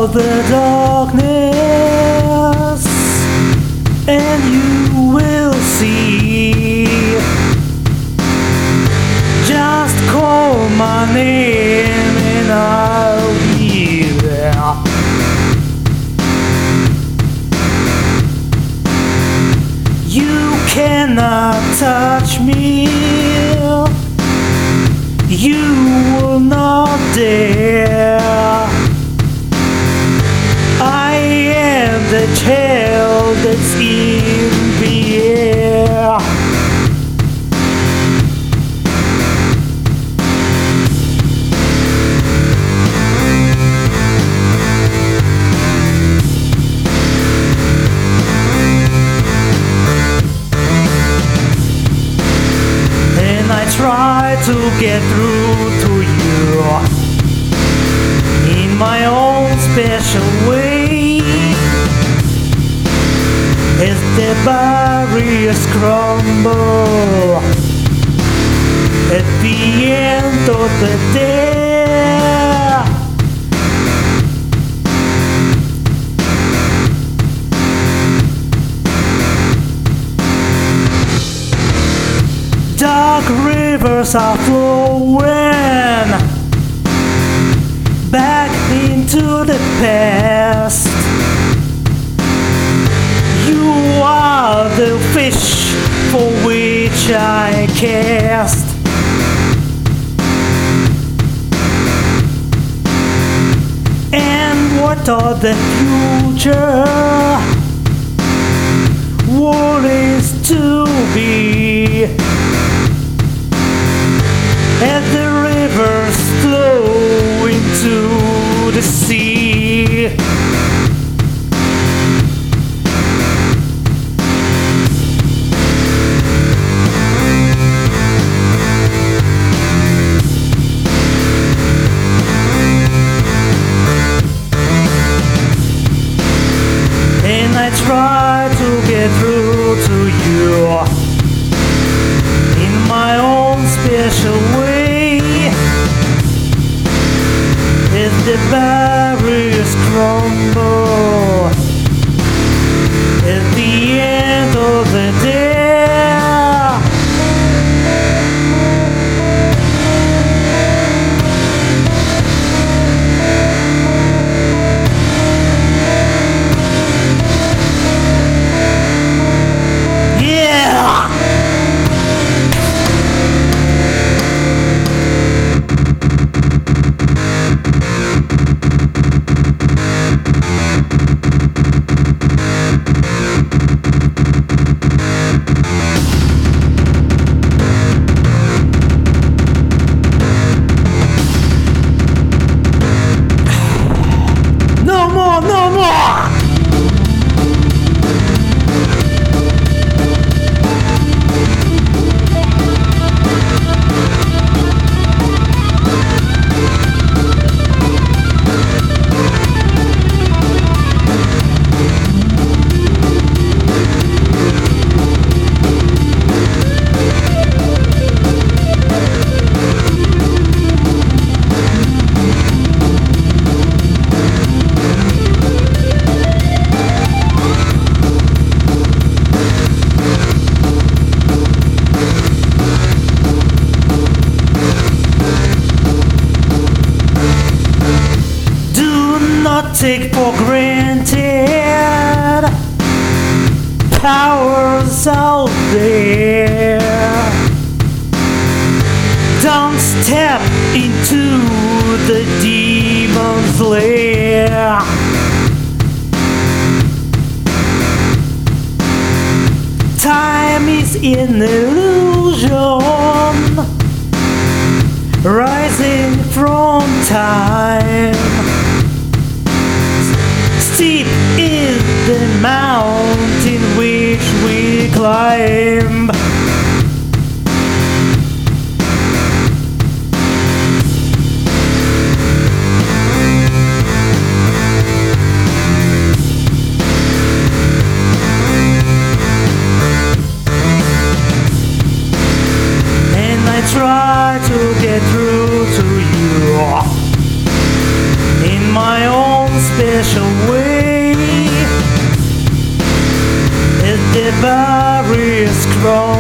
out the darkness and you will see. Just call my name and I'll be there. You cannot touch me, you will not dare. I am the child that's in the air. And I try to get through to you in my own special way. As the barriers crumble at the end of the day, dark rivers are flowing back into the past. You are the fish for which I cast. And what of the future? What is to be? As the rivers flow into the sea. And I try to get through to you in my own special way. As the barriers crumble at the end of the day. No more! Take for granted powers out there. Don't step into the demon's lair. Time is an illusion rising from time. Steep is the mountain which we climb. And I try to get through to you in my own space. special way. It's the barriers crossed.